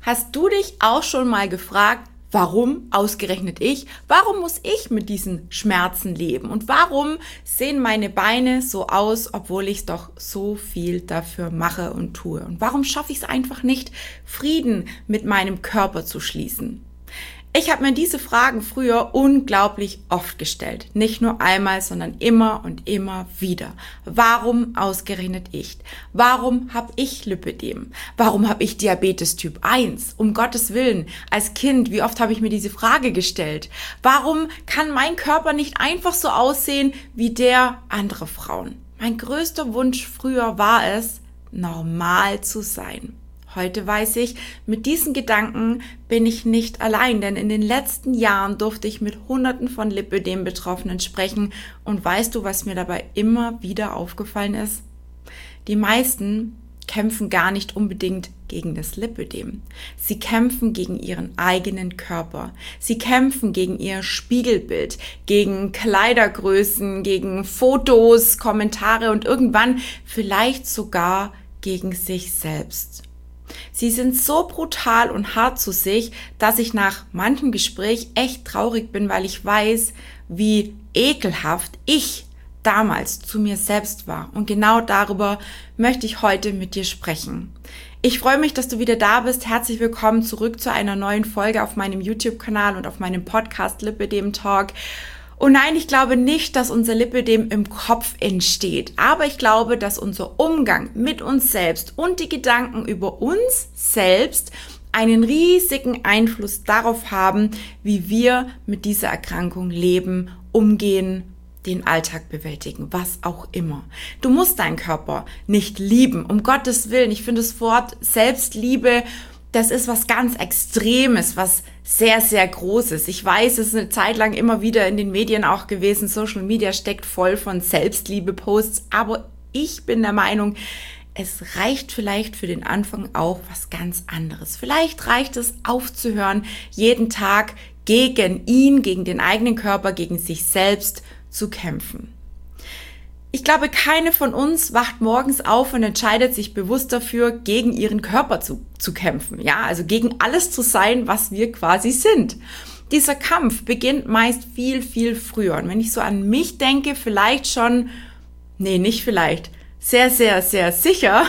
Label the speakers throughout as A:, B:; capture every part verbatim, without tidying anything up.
A: Hast du dich auch schon mal gefragt, warum ausgerechnet ich? Warum muss ich mit diesen Schmerzen leben? Und warum sehen meine Beine so aus, obwohl ich doch so viel dafür mache und tue? Und warum schaffe ich es einfach nicht, Frieden mit meinem Körper zu schließen? Ich habe mir diese Fragen früher unglaublich oft gestellt. Nicht nur einmal, sondern immer und immer wieder. Warum ausgerechnet ich? Warum habe ich Lipödem? Warum habe ich Diabetes Typ eins? Um Gottes Willen, als Kind, wie oft habe ich mir diese Frage gestellt? Warum kann mein Körper nicht einfach so aussehen wie der anderer Frauen? Mein größter Wunsch früher war es, normal zu sein. Heute weiß ich, mit diesen Gedanken bin ich nicht allein, denn in den letzten Jahren durfte ich mit Hunderten von Lipödem-Betroffenen sprechen und weißt du, was mir dabei immer wieder aufgefallen ist? Die meisten kämpfen gar nicht unbedingt gegen das Lipödem. Sie kämpfen gegen ihren eigenen Körper. Sie kämpfen gegen ihr Spiegelbild, gegen Kleidergrößen, gegen Fotos, Kommentare und irgendwann vielleicht sogar gegen sich selbst. Sie sind so brutal und hart zu sich, dass ich nach manchem Gespräch echt traurig bin, weil ich weiß, wie ekelhaft ich damals zu mir selbst war. Und genau darüber möchte ich heute mit dir sprechen. Ich freue mich, dass du wieder da bist. Herzlich willkommen zurück zu einer neuen Folge auf meinem YouTube-Kanal und auf meinem Podcast Lipödem Talk. Und nein, ich glaube nicht, dass unser Lipödem im Kopf entsteht, aber ich glaube, dass unser Umgang mit uns selbst und die Gedanken über uns selbst einen riesigen Einfluss darauf haben, wie wir mit dieser Erkrankung leben, umgehen, den Alltag bewältigen, was auch immer. Du musst deinen Körper nicht lieben, um Gottes Willen. Ich finde das Wort Selbstliebe, das ist was ganz Extremes, was sehr, sehr Großes. Ich weiß, es ist eine Zeit lang immer wieder in den Medien auch gewesen. Social Media steckt voll von Selbstliebe-Posts. Aber ich bin der Meinung, es reicht vielleicht für den Anfang auch was ganz anderes. Vielleicht reicht es aufzuhören, jeden Tag gegen ihn, gegen den eigenen Körper, gegen sich selbst zu kämpfen. Ich glaube, keine von uns wacht morgens auf und entscheidet sich bewusst dafür, gegen ihren Körper zu, zu kämpfen. Ja, also gegen alles zu sein, was wir quasi sind. Dieser Kampf beginnt meist viel, viel früher. Und wenn ich so an mich denke, vielleicht schon, nee, nicht vielleicht, sehr, sehr, sehr sicher,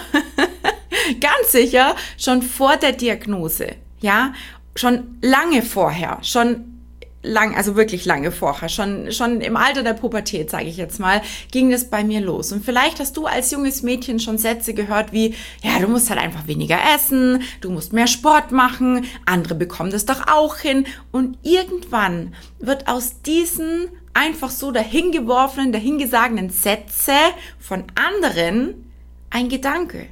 A: ganz sicher, schon vor der Diagnose. Ja, schon lange vorher, schon lang, also wirklich lange vorher, schon schon im Alter der Pubertät, sage ich jetzt mal, ging das bei mir los. Und vielleicht hast du als junges Mädchen schon Sätze gehört wie, ja, du musst halt einfach weniger essen, du musst mehr Sport machen, andere bekommen das doch auch hin. Und irgendwann wird aus diesen einfach so dahingeworfenen, dahingesagenen Sätze von anderen ein Gedanke.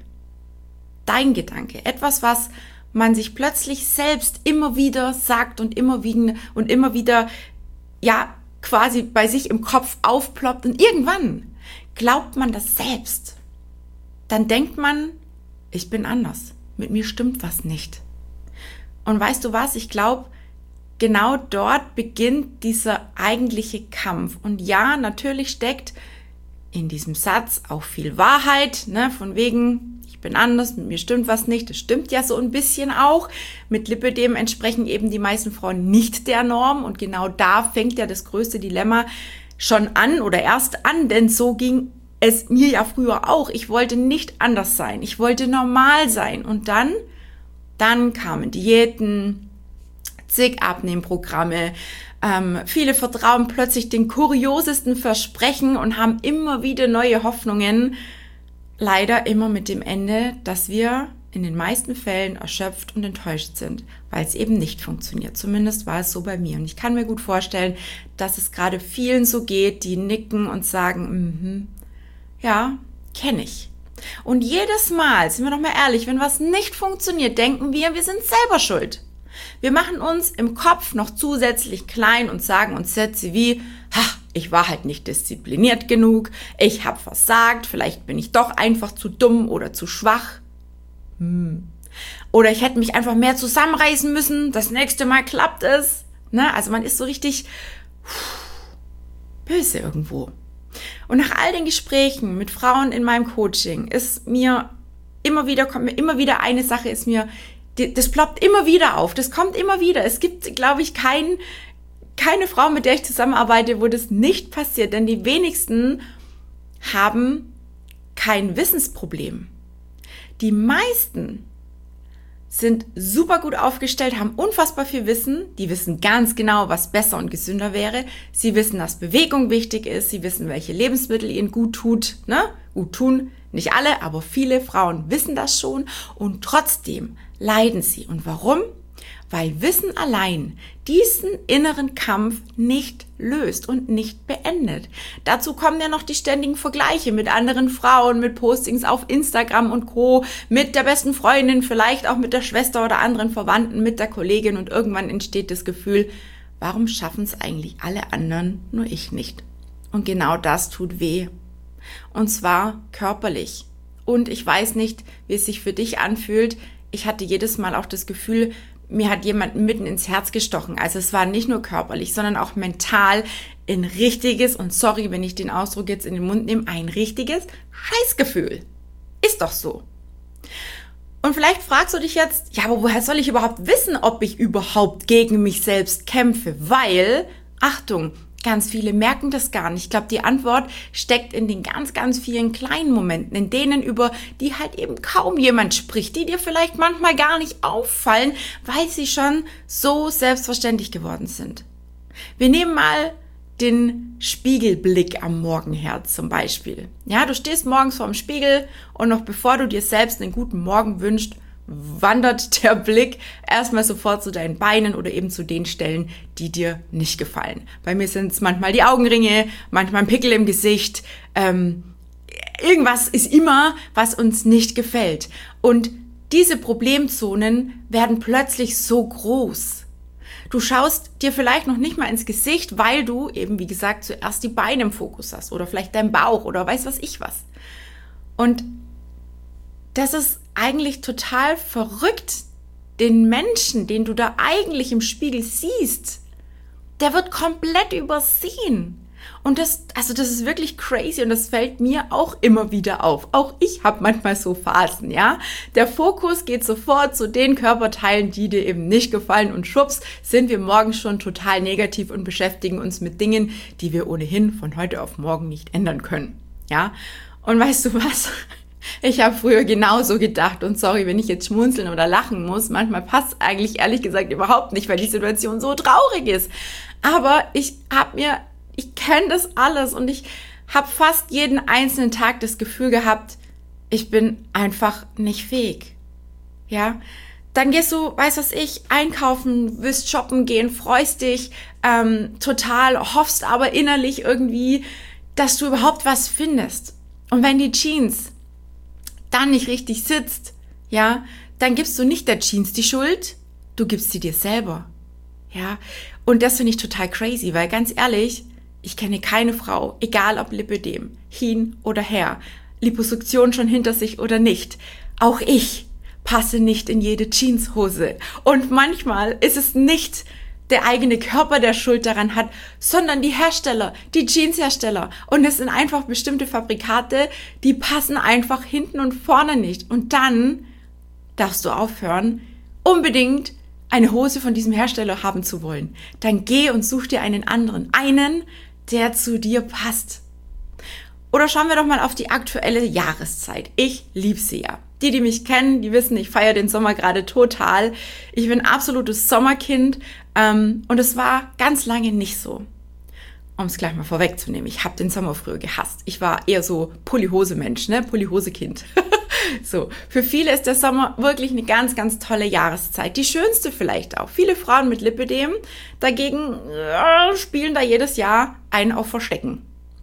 A: Dein Gedanke. Etwas, was man sich plötzlich selbst immer wieder sagt und immer wieder und immer wieder, ja, quasi bei sich im Kopf aufploppt und irgendwann glaubt man das selbst. Dann denkt man, ich bin anders, mit mir stimmt was nicht. Und weißt du was, ich glaube, genau dort beginnt dieser eigentliche Kampf. Und ja, natürlich steckt in diesem Satz auch viel Wahrheit, ne, von wegen, ich bin anders, mit mir stimmt was nicht. Das stimmt ja so ein bisschen auch. Mit Lipödem entsprechen eben die meisten Frauen nicht der Norm. Und genau da fängt ja das größte Dilemma schon an oder erst an. Denn so ging es mir ja früher auch. Ich wollte nicht anders sein. Ich wollte normal sein. Und dann, dann kamen Diäten, zig Abnehmprogramme. Ähm, viele vertrauen plötzlich den kuriosesten Versprechen und haben immer wieder neue Hoffnungen. Leider immer mit dem Ende, dass wir in den meisten Fällen erschöpft und enttäuscht sind, weil es eben nicht funktioniert. Zumindest war es so bei mir. Und ich kann mir gut vorstellen, dass es gerade vielen so geht, die nicken und sagen, mhm, ja, kenne ich. Und jedes Mal, sind wir doch mal ehrlich, wenn was nicht funktioniert, denken wir, wir sind selber schuld. Wir machen uns im Kopf noch zusätzlich klein und sagen uns Sätze wie, ha, ich war halt nicht diszipliniert genug, ich habe versagt, vielleicht bin ich doch einfach zu dumm oder zu schwach. Hm. Oder ich hätte mich einfach mehr zusammenreißen müssen, das nächste Mal klappt es. Ne? Also man ist so richtig böse irgendwo. Und nach all den Gesprächen mit Frauen in meinem Coaching ist mir immer wieder, kommt mir immer wieder eine Sache, ist mir das ploppt immer wieder auf, das kommt immer wieder. Es gibt, glaube ich, kein, keine Frau, mit der ich zusammenarbeite, wo das nicht passiert, denn die wenigsten haben kein Wissensproblem. Die meisten sind super gut aufgestellt, haben unfassbar viel Wissen, die wissen ganz genau, was besser und gesünder wäre. Sie wissen, dass Bewegung wichtig ist, sie wissen, welche Lebensmittel ihnen gut tut, ne? Gut tun, nicht alle, aber viele Frauen wissen das schon und trotzdem leiden sie. Und warum? Weil Wissen allein diesen inneren Kampf nicht löst und nicht beendet. Dazu kommen ja noch die ständigen Vergleiche mit anderen Frauen, mit Postings auf Instagram und Co., mit der besten Freundin, vielleicht auch mit der Schwester oder anderen Verwandten, mit der Kollegin und irgendwann entsteht das Gefühl, warum schaffen es eigentlich alle anderen, nur ich nicht? Und genau das tut weh. Und zwar körperlich. Und ich weiß nicht, wie es sich für dich anfühlt. Ich hatte jedes Mal auch das Gefühl, mir hat jemand mitten ins Herz gestochen. Also es war nicht nur körperlich, sondern auch mental ein richtiges, und sorry, wenn ich den Ausdruck jetzt in den Mund nehme, ein richtiges Scheißgefühl. Ist doch so. Und vielleicht fragst du dich jetzt, ja, aber woher soll ich überhaupt wissen, ob ich überhaupt gegen mich selbst kämpfe? Weil, Achtung, ganz viele merken das gar nicht. Ich glaube, die Antwort steckt in den ganz, ganz vielen kleinen Momenten, in denen, über die halt eben kaum jemand spricht, die dir vielleicht manchmal gar nicht auffallen, weil sie schon so selbstverständlich geworden sind. Wir nehmen mal den Spiegelblick am Morgen her zum Beispiel. Ja, du stehst morgens vorm Spiegel und noch bevor du dir selbst einen guten Morgen wünschst, wandert der Blick erstmal sofort zu deinen Beinen oder eben zu den Stellen, die dir nicht gefallen. Bei mir sind es manchmal die Augenringe, manchmal ein Pickel im Gesicht. Ähm, irgendwas ist immer, was uns nicht gefällt. Und diese Problemzonen werden plötzlich so groß. Du schaust dir vielleicht noch nicht mal ins Gesicht, weil du eben, wie gesagt, zuerst die Beine im Fokus hast oder vielleicht dein Bauch oder weiß was ich was. Und das ist eigentlich total verrückt, den Menschen, den du da eigentlich im Spiegel siehst, der wird komplett übersehen. Und das, also das ist wirklich crazy und das fällt mir auch immer wieder auf. Auch ich habe manchmal so Phasen, ja. Der Fokus geht sofort zu den Körperteilen, die dir eben nicht gefallen und schwupps, sind wir morgen schon total negativ und beschäftigen uns mit Dingen, die wir ohnehin von heute auf morgen nicht ändern können, ja. Und weißt du was? Ich habe früher genauso gedacht und sorry, wenn ich jetzt schmunzeln oder lachen muss, manchmal passt eigentlich ehrlich gesagt überhaupt nicht, weil die Situation so traurig ist. Aber ich habe mir, ich kenne das alles und ich habe fast jeden einzelnen Tag das Gefühl gehabt, ich bin einfach nicht fähig. Ja, dann gehst du, weiß was ich, einkaufen, willst shoppen gehen, freust dich ähm, total, hoffst aber innerlich irgendwie, dass du überhaupt was findest. Und wenn die Jeans dann nicht richtig sitzt, ja, dann gibst du nicht der Jeans die Schuld, du gibst sie dir selber, ja. Und das finde ich total crazy, weil ganz ehrlich, ich kenne keine Frau, egal ob Lipödem, hin oder her, Liposuktion schon hinter sich oder nicht, auch ich passe nicht in jede Jeanshose. Und manchmal ist es nicht der eigene Körper, der Schuld daran hat, sondern die Hersteller, die Jeanshersteller. Und es sind einfach bestimmte Fabrikate, die passen einfach hinten und vorne nicht. Und dann darfst du aufhören, unbedingt eine Hose von diesem Hersteller haben zu wollen. Dann geh und such dir einen anderen. Einen, der zu dir passt. Oder schauen wir doch mal auf die aktuelle Jahreszeit. Ich liebe sie ja. Die, die mich kennen, die wissen, ich feiere den Sommer gerade total. Ich bin absolutes Sommerkind ähm, und es war ganz lange nicht so. Um es gleich mal vorwegzunehmen, ich habe den Sommer früher gehasst. Ich war eher so Pulli-Hose-Mensch, ne? Pulli-Hose-Kind. So, für viele ist der Sommer wirklich eine ganz, ganz tolle Jahreszeit. Die schönste vielleicht auch. Viele Frauen mit Lipödem dagegen äh, spielen da jedes Jahr einen auf Verstecken.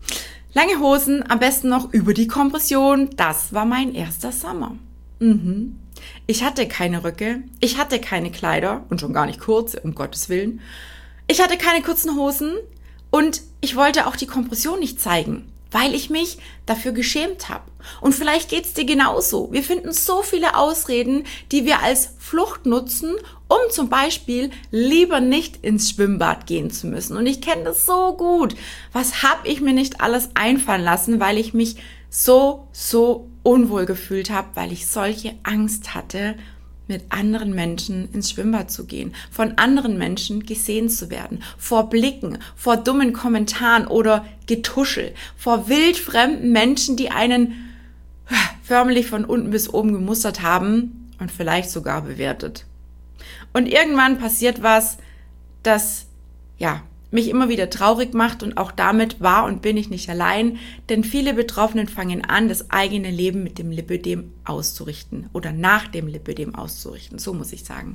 A: Lange Hosen, am besten noch über die Kompression. Das war mein erster Sommer. Mhm. Ich hatte keine Röcke, ich hatte keine Kleider und schon gar nicht kurze, um Gottes Willen. Ich hatte keine kurzen Hosen und ich wollte auch die Kompression nicht zeigen, weil ich mich dafür geschämt habe. Und vielleicht geht's dir genauso. Wir finden so viele Ausreden, die wir als Flucht nutzen, um zum Beispiel lieber nicht ins Schwimmbad gehen zu müssen. Und ich kenne das so gut. Was habe ich mir nicht alles einfallen lassen, weil ich mich so, so unwohl gefühlt habe, weil ich solche Angst hatte, mit anderen Menschen ins Schwimmbad zu gehen, von anderen Menschen gesehen zu werden, vor Blicken, vor dummen Kommentaren oder Getuschel, vor wildfremden Menschen, die einen förmlich von unten bis oben gemustert haben und vielleicht sogar bewertet. Und irgendwann passiert was, das, ja, mich immer wieder traurig macht und auch damit war und bin ich nicht allein, denn viele Betroffenen fangen an, das eigene Leben mit dem Lipödem auszurichten oder nach dem Lipödem auszurichten, so muss ich sagen.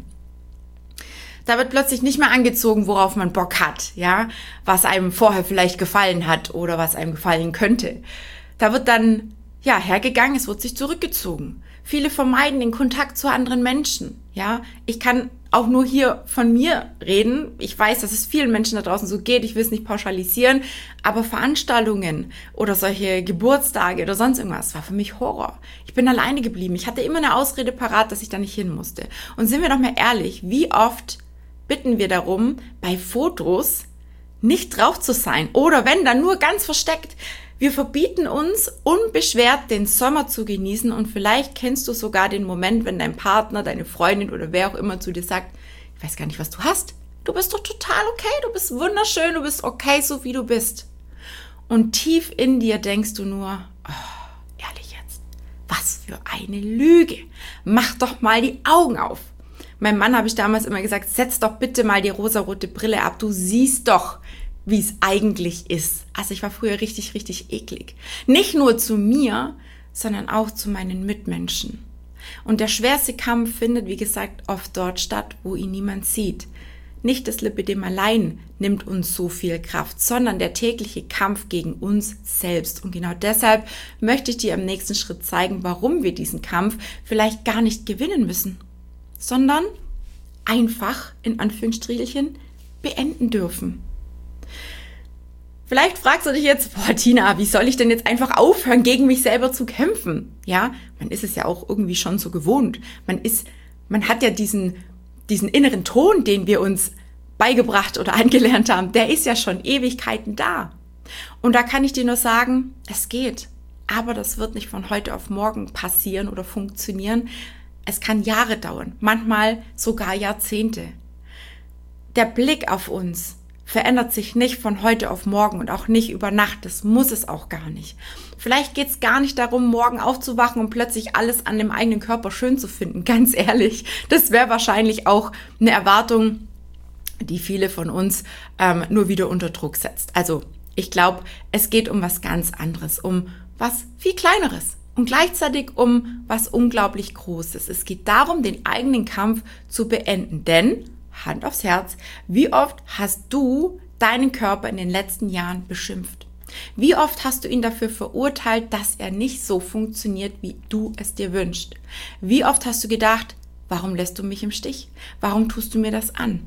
A: Da wird plötzlich nicht mehr angezogen, worauf man Bock hat, ja, was einem vorher vielleicht gefallen hat oder was einem gefallen könnte. Da wird dann, ja, hergegangen, es wird sich zurückgezogen. Viele vermeiden den Kontakt zu anderen Menschen, ja. Ich kann auch nur hier von mir reden. Ich weiß, dass es vielen Menschen da draußen so geht. Ich will es nicht pauschalisieren. Aber Veranstaltungen oder solche Geburtstage oder sonst irgendwas war für mich Horror. Ich bin alleine geblieben. Ich hatte immer eine Ausrede parat, dass ich da nicht hin musste. Und sind wir doch mal ehrlich, wie oft bitten wir darum, bei Fotos nicht drauf zu sein? Oder wenn, dann nur ganz versteckt. Wir verbieten uns, unbeschwert den Sommer zu genießen und vielleicht kennst du sogar den Moment, wenn dein Partner, deine Freundin oder wer auch immer zu dir sagt, ich weiß gar nicht, was du hast. Du bist doch total okay, du bist wunderschön, du bist okay, so wie du bist. Und tief in dir denkst du nur, oh, ehrlich jetzt, was für eine Lüge. Mach doch mal die Augen auf. Meinem Mann habe ich damals immer gesagt, setz doch bitte mal die rosarote Brille ab, du siehst doch, wie es eigentlich ist. Also ich war früher richtig, richtig eklig. Nicht nur zu mir, sondern auch zu meinen Mitmenschen. Und der schwerste Kampf findet, wie gesagt, oft dort statt, wo ihn niemand sieht. Nicht das Lipödem allein nimmt uns so viel Kraft, sondern der tägliche Kampf gegen uns selbst. Und genau deshalb möchte ich dir im nächsten Schritt zeigen, warum wir diesen Kampf vielleicht gar nicht gewinnen müssen, sondern einfach, in Anführungsstrichelchen, beenden dürfen. Vielleicht fragst du dich jetzt, boah Tina, wie soll ich denn jetzt einfach aufhören, gegen mich selber zu kämpfen? Ja, man ist es ja auch irgendwie schon so gewohnt. Man ist, man hat ja diesen, diesen inneren Ton, den wir uns beigebracht oder angelernt haben, der ist ja schon Ewigkeiten da. Und da kann ich dir nur sagen, es geht. Aber das wird nicht von heute auf morgen passieren oder funktionieren. Es kann Jahre dauern, manchmal sogar Jahrzehnte. Der Blick auf uns verändert sich nicht von heute auf morgen und auch nicht über Nacht. Das muss es auch gar nicht. Vielleicht geht es gar nicht darum, morgen aufzuwachen und plötzlich alles an dem eigenen Körper schön zu finden. Ganz ehrlich, das wäre wahrscheinlich auch eine Erwartung, die viele von uns ähm, nur wieder unter Druck setzt. Also ich glaube, es geht um was ganz anderes, um was viel Kleineres und gleichzeitig um was unglaublich Großes. Es geht darum, den eigenen Kampf zu beenden, denn Hand aufs Herz, wie oft hast du deinen Körper in den letzten Jahren beschimpft? Wie oft hast du ihn dafür verurteilt, dass er nicht so funktioniert, wie du es dir wünschst? Wie oft hast du gedacht, warum lässt du mich im Stich? Warum tust du mir das an?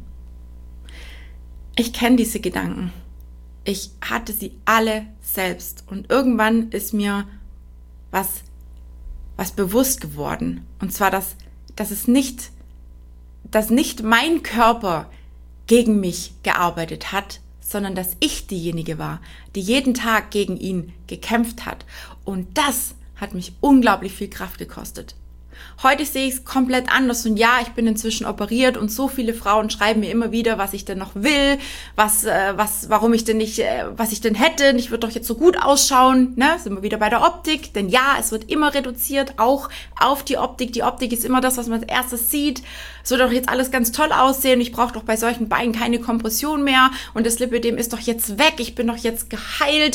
A: Ich kenne diese Gedanken. Ich hatte sie alle selbst und irgendwann ist mir was, was bewusst geworden. Und zwar, dass, dass es nicht dass nicht mein Körper gegen mich gearbeitet hat, sondern dass ich diejenige war, die jeden Tag gegen ihn gekämpft hat. Und das hat mich unglaublich viel Kraft gekostet. Heute sehe ich es komplett anders und ja, ich bin inzwischen operiert und so viele Frauen schreiben mir immer wieder, was ich denn noch will, was, äh, was, warum ich denn nicht, äh, was ich denn hätte. Ich würde doch jetzt so gut ausschauen, ne? Sind wir wieder bei der Optik, denn ja, es wird immer reduziert, auch auf die Optik. Die Optik ist immer das, was man als erstes sieht. Es wird doch jetzt alles ganz toll aussehen. Ich brauche doch bei solchen Beinen keine Kompression mehr und das Lipödem ist doch jetzt weg. Ich bin doch jetzt geheilt.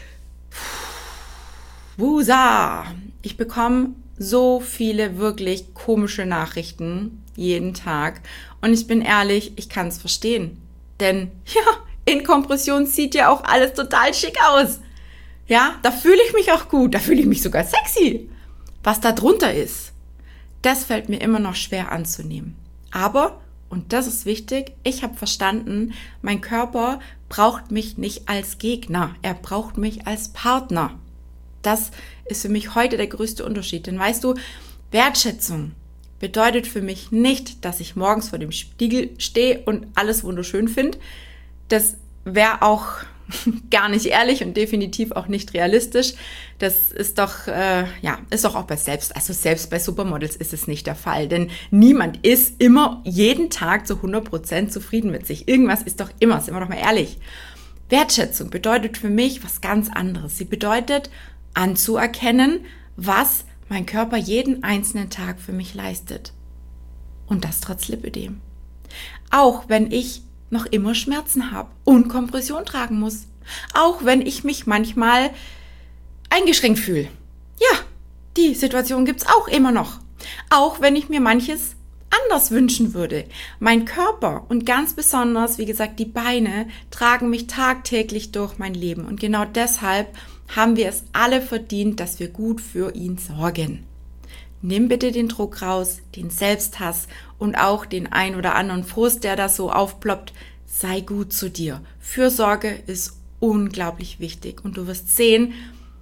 A: Wusa! Ich bekomme so viele wirklich komische Nachrichten jeden Tag. Und ich bin ehrlich, ich kann es verstehen. Denn, ja, in Kompression sieht ja auch alles total schick aus. Ja, da fühle ich mich auch gut. Da fühle ich mich sogar sexy. Was da drunter ist, das fällt mir immer noch schwer anzunehmen. Aber, und das ist wichtig, ich habe verstanden, mein Körper braucht mich nicht als Gegner. Er braucht mich als Partner. Das ist für mich heute der größte Unterschied. Denn weißt du, Wertschätzung bedeutet für mich nicht, dass ich morgens vor dem Spiegel stehe und alles wunderschön finde. Das wäre auch gar nicht ehrlich und definitiv auch nicht realistisch. Das ist doch, äh, ja, ist doch auch bei selbst, also selbst bei Supermodels ist es nicht der Fall, denn niemand ist immer jeden Tag zu hundert Prozent zufrieden mit sich. Irgendwas ist doch immer, sind wir doch mal ehrlich. Wertschätzung bedeutet für mich was ganz anderes. Sie bedeutet anzuerkennen, was mein Körper jeden einzelnen Tag für mich leistet. Und das trotz Lipödem. Auch wenn ich noch immer Schmerzen habe und Kompression tragen muss. Auch wenn ich mich manchmal eingeschränkt fühle. Ja, die Situation gibt's auch immer noch. Auch wenn ich mir manches anders wünschen würde. Mein Körper und ganz besonders, wie gesagt, die Beine tragen mich tagtäglich durch mein Leben. Und genau deshalb haben wir es alle verdient, dass wir gut für ihn sorgen. Nimm bitte den Druck raus, den Selbsthass und auch den ein oder anderen Frust, der da so aufploppt. Sei gut zu dir. Fürsorge ist unglaublich wichtig. Und du wirst sehen,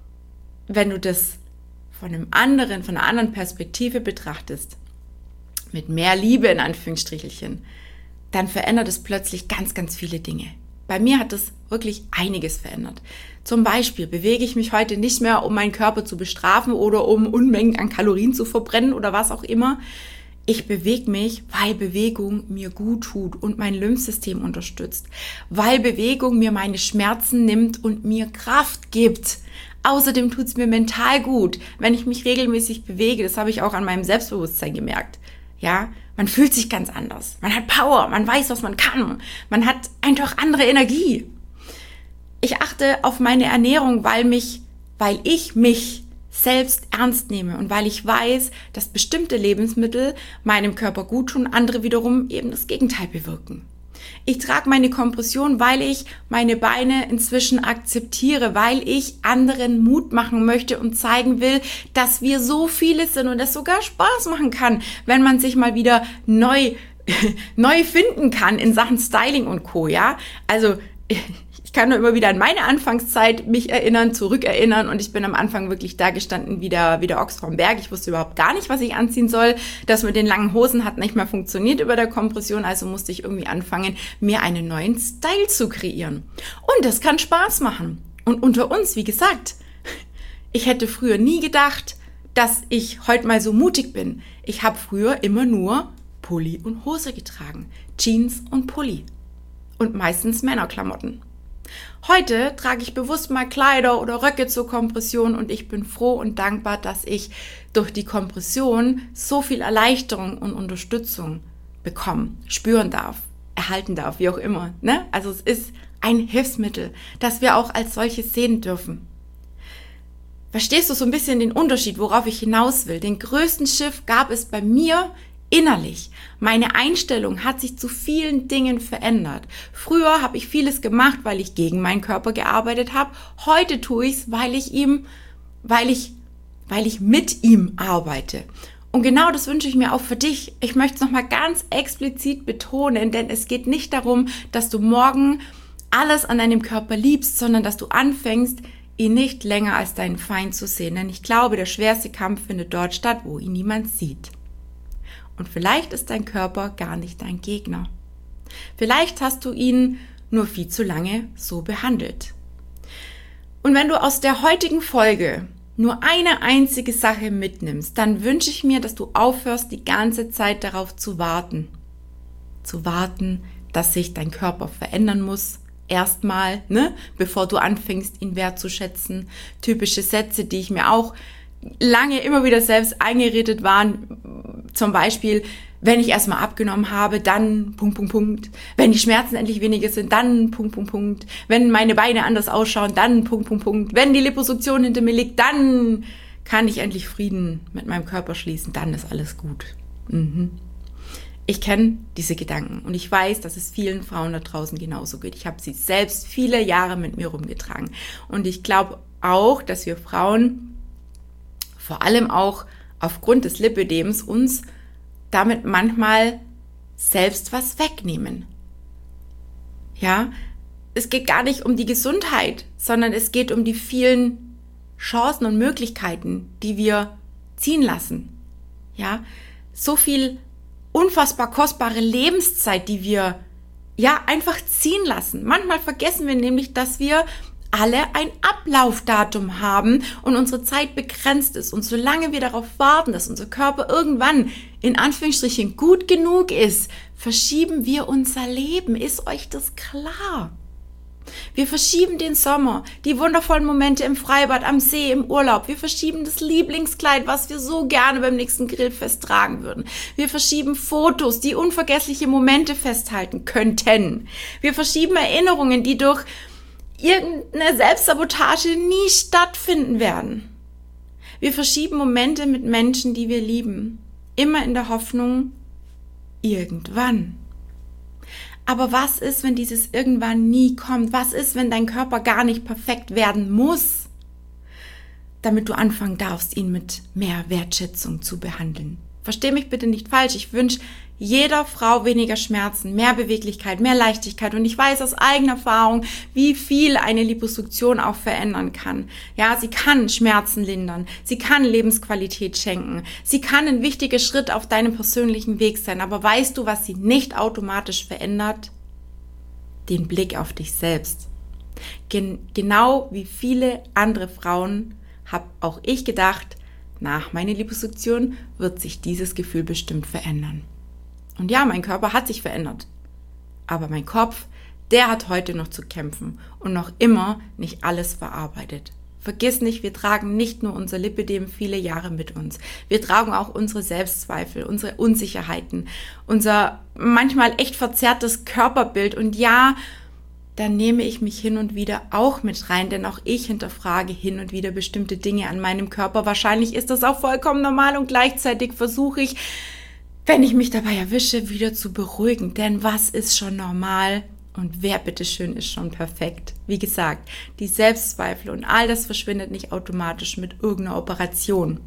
A: wenn du das von einem anderen, von einer anderen Perspektive betrachtest, mit mehr Liebe in Anführungsstrichelchen, dann verändert es plötzlich ganz, ganz viele Dinge. Bei mir hat es wirklich einiges verändert. Zum Beispiel bewege ich mich heute nicht mehr, um meinen Körper zu bestrafen oder um Unmengen an Kalorien zu verbrennen oder was auch immer. Ich bewege mich, weil Bewegung mir gut tut und mein Lymphsystem unterstützt. Weil Bewegung mir meine Schmerzen nimmt und mir Kraft gibt. Außerdem tut es mir mental gut, wenn ich mich regelmäßig bewege. Das habe ich auch an meinem Selbstbewusstsein gemerkt. Ja, man fühlt sich ganz anders. Man hat Power, man weiß, was man kann. Man hat einfach andere Energie. Ich achte auf meine Ernährung, weil mich, weil ich mich selbst ernst nehme und weil ich weiß, dass bestimmte Lebensmittel meinem Körper gut tun, andere wiederum eben das Gegenteil bewirken. Ich trage meine Kompression, weil ich meine Beine inzwischen akzeptiere, weil ich anderen Mut machen möchte und zeigen will, dass wir so viele sind und es sogar Spaß machen kann, wenn man sich mal wieder neu, neu finden kann in Sachen Styling und Co., ja? Also, ich kann nur immer wieder an meine Anfangszeit mich erinnern, zurückerinnern und ich bin am Anfang wirklich da gestanden wie der, wie der Ochs vom Berg. Ich wusste überhaupt gar nicht, was ich anziehen soll. Das mit den langen Hosen hat nicht mehr funktioniert über der Kompression, also musste ich irgendwie anfangen, mir einen neuen Style zu kreieren. Und das kann Spaß machen. Und unter uns, wie gesagt, ich hätte früher nie gedacht, dass ich heute mal so mutig bin. Ich habe früher immer nur Pulli und Hose getragen, Jeans und Pulli und meistens Männerklamotten. Heute trage ich bewusst mal Kleider oder Röcke zur Kompression und ich bin froh und dankbar, dass ich durch die Kompression so viel Erleichterung und Unterstützung bekommen, spüren darf, erhalten darf, wie auch immer. Ne? Also es ist ein Hilfsmittel, das wir auch als solches sehen dürfen. Verstehst du so ein bisschen den Unterschied, worauf ich hinaus will? Den größten Shift gab es bei mir innerlich. Meine Einstellung hat sich zu vielen Dingen verändert. Früher habe ich vieles gemacht, weil ich gegen meinen Körper gearbeitet habe. Heute tue ich es, weil ich ihm, weil ich, weil ich mit ihm arbeite. Und genau das wünsche ich mir auch für dich. Ich möchte es nochmal ganz explizit betonen, denn es geht nicht darum, dass du morgen alles an deinem Körper liebst, sondern dass du anfängst, ihn nicht länger als deinen Feind zu sehen. Denn ich glaube, der schwerste Kampf findet dort statt, wo ihn niemand sieht. Und vielleicht ist dein Körper gar nicht dein Gegner. Vielleicht hast du ihn nur viel zu lange so behandelt. Und wenn du aus der heutigen Folge nur eine einzige Sache mitnimmst, dann wünsche ich mir, dass du aufhörst, die ganze Zeit darauf zu warten. Zu warten, dass sich dein Körper verändern muss. Erstmal, ne, bevor du anfängst, ihn wertzuschätzen. Typische Sätze, die ich mir auch lange immer wieder selbst eingeredet waren, zum Beispiel, wenn ich erstmal abgenommen habe, dann Punkt, Punkt, Punkt. Wenn die Schmerzen endlich weniger sind, dann Punkt, Punkt, Punkt. Wenn meine Beine anders ausschauen, dann Punkt, Punkt, Punkt. Wenn die Liposuktion hinter mir liegt, dann kann ich endlich Frieden mit meinem Körper schließen, dann ist alles gut. Mhm. Ich kenne diese Gedanken und ich weiß, dass es vielen Frauen da draußen genauso geht. Ich habe sie selbst viele Jahre mit mir rumgetragen und ich glaube auch, dass wir Frauen vor allem auch aufgrund des Lipödems uns damit manchmal selbst was wegnehmen. Ja, es geht gar nicht um die Gesundheit, sondern es geht um die vielen Chancen und Möglichkeiten, die wir ziehen lassen. Ja, so viel unfassbar kostbare Lebenszeit, die wir ja, einfach ziehen lassen. Manchmal vergessen wir nämlich, dass wir alle ein Ablaufdatum haben und unsere Zeit begrenzt ist. Und solange wir darauf warten, dass unser Körper irgendwann in Anführungsstrichen gut genug ist, verschieben wir unser Leben. Ist euch das klar? Wir verschieben den Sommer, die wundervollen Momente im Freibad, am See, im Urlaub. Wir verschieben das Lieblingskleid, was wir so gerne beim nächsten Grillfest tragen würden. Wir verschieben Fotos, die unvergessliche Momente festhalten könnten. Wir verschieben Erinnerungen, die durch irgendeine Selbstsabotage nie stattfinden werden. Wir verschieben Momente mit Menschen, die wir lieben. Immer in der Hoffnung, irgendwann. Aber was ist, wenn dieses irgendwann nie kommt? Was ist, wenn dein Körper gar nicht perfekt werden muss, damit du anfangen darfst, ihn mit mehr Wertschätzung zu behandeln? Versteh mich bitte nicht falsch. Ich wünsche jeder Frau weniger Schmerzen, mehr Beweglichkeit, mehr Leichtigkeit. Und ich weiß aus eigener Erfahrung, wie viel eine Liposuktion auch verändern kann. Ja, sie kann Schmerzen lindern. Sie kann Lebensqualität schenken. Sie kann ein wichtiger Schritt auf deinem persönlichen Weg sein. Aber weißt du, was sie nicht automatisch verändert? Den Blick auf dich selbst. Gen- genau wie viele andere Frauen habe auch ich gedacht, nach meiner Liposuktion wird sich dieses Gefühl bestimmt verändern. Und ja, mein Körper hat sich verändert. Aber mein Kopf, der hat heute noch zu kämpfen und noch immer nicht alles verarbeitet. Vergiss nicht, wir tragen nicht nur unser Lipödem viele Jahre mit uns. Wir tragen auch unsere Selbstzweifel, unsere Unsicherheiten, unser manchmal echt verzerrtes Körperbild. Und ja, dann nehme ich mich hin und wieder auch mit rein, denn auch ich hinterfrage hin und wieder bestimmte Dinge an meinem Körper. Wahrscheinlich ist das auch vollkommen normal und gleichzeitig versuche ich, wenn ich mich dabei erwische, wieder zu beruhigen. Denn was ist schon normal und wer bitteschön ist schon perfekt? Wie gesagt, die Selbstzweifel und all das verschwindet nicht automatisch mit irgendeiner Operation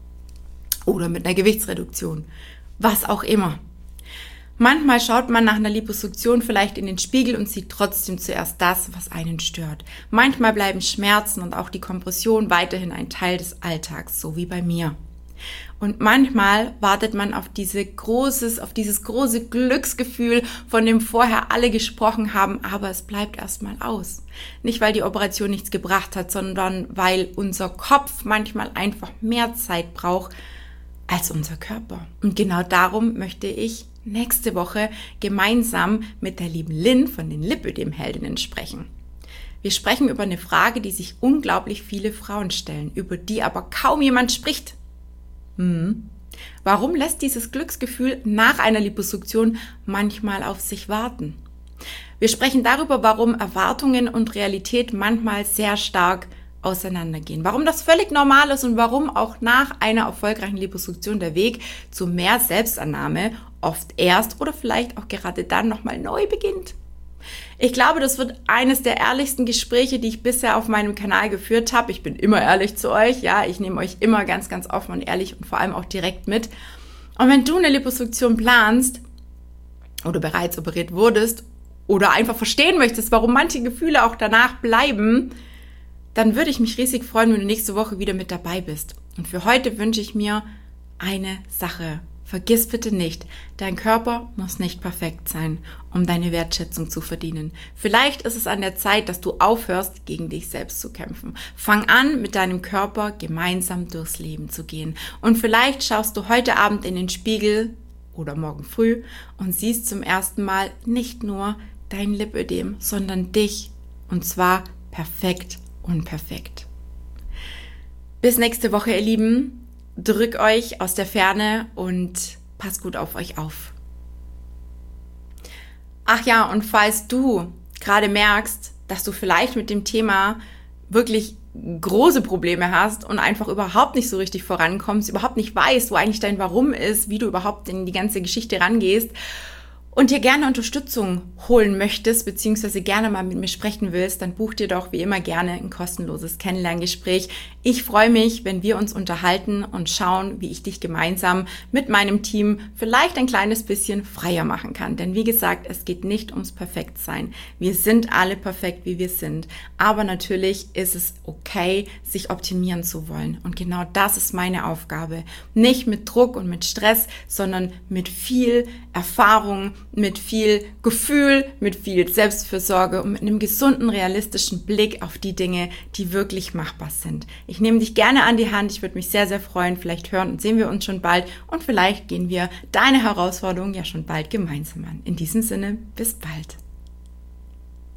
A: oder mit einer Gewichtsreduktion, was auch immer. Manchmal schaut man nach einer Liposuktion vielleicht in den Spiegel und sieht trotzdem zuerst das, was einen stört. Manchmal bleiben Schmerzen und auch die Kompression weiterhin ein Teil des Alltags, so wie bei mir. Und manchmal wartet man auf diese großes, auf dieses große Glücksgefühl, von dem vorher alle gesprochen haben, aber es bleibt erstmal aus. Nicht, weil die Operation nichts gebracht hat, sondern weil unser Kopf manchmal einfach mehr Zeit braucht als unser Körper. Und genau darum möchte ich nächste Woche gemeinsam mit der lieben Lynn von den Lipödem-Heldinnen sprechen. Wir sprechen über eine Frage, die sich unglaublich viele Frauen stellen, über die aber kaum jemand spricht. Hm. Warum lässt dieses Glücksgefühl nach einer Liposuktion manchmal auf sich warten? Wir sprechen darüber, warum Erwartungen und Realität manchmal sehr stark auseinandergehen. Warum das völlig normal ist und warum auch nach einer erfolgreichen Liposuktion der Weg zu mehr Selbstannahme oft erst oder vielleicht auch gerade dann nochmal neu beginnt. Ich glaube, das wird eines der ehrlichsten Gespräche, die ich bisher auf meinem Kanal geführt habe. Ich bin immer ehrlich zu euch, ja, ich nehme euch immer ganz, ganz offen und ehrlich und vor allem auch direkt mit. Und wenn du eine Liposuktion planst oder bereits operiert wurdest oder einfach verstehen möchtest, warum manche Gefühle auch danach bleiben, dann würde ich mich riesig freuen, wenn du nächste Woche wieder mit dabei bist. Und für heute wünsche ich mir eine Sache. Vergiss bitte nicht, dein Körper muss nicht perfekt sein, um deine Wertschätzung zu verdienen. Vielleicht ist es an der Zeit, dass du aufhörst, gegen dich selbst zu kämpfen. Fang an, mit deinem Körper gemeinsam durchs Leben zu gehen. Und vielleicht schaust du heute Abend in den Spiegel oder morgen früh und siehst zum ersten Mal nicht nur dein Lipödem, sondern dich. Und zwar perfekt und perfekt. Bis nächste Woche, ihr Lieben. Drück euch aus der Ferne und passt gut auf euch auf. Ach ja, und falls du gerade merkst, dass du vielleicht mit dem Thema wirklich große Probleme hast und einfach überhaupt nicht so richtig vorankommst, überhaupt nicht weißt, wo eigentlich dein Warum ist, wie du überhaupt in die ganze Geschichte rangehst und dir gerne Unterstützung holen möchtest, beziehungsweise gerne mal mit mir sprechen willst, dann buch dir doch wie immer gerne ein kostenloses Kennenlerngespräch. Ich freue mich, wenn wir uns unterhalten und schauen, wie ich dich gemeinsam mit meinem Team vielleicht ein kleines bisschen freier machen kann. Denn wie gesagt, es geht nicht ums Perfektsein. Wir sind alle perfekt, wie wir sind. Aber natürlich ist es okay, sich optimieren zu wollen. Und genau das ist meine Aufgabe. Nicht mit Druck und mit Stress, sondern mit viel Erfahrung, mit viel Gefühl, mit viel Selbstfürsorge und mit einem gesunden, realistischen Blick auf die Dinge, die wirklich machbar sind. Ich nehme dich gerne an die Hand. Ich würde mich sehr, sehr freuen. Vielleicht hören und sehen wir uns schon bald und vielleicht gehen wir deine Herausforderungen ja schon bald gemeinsam an. In diesem Sinne, bis bald.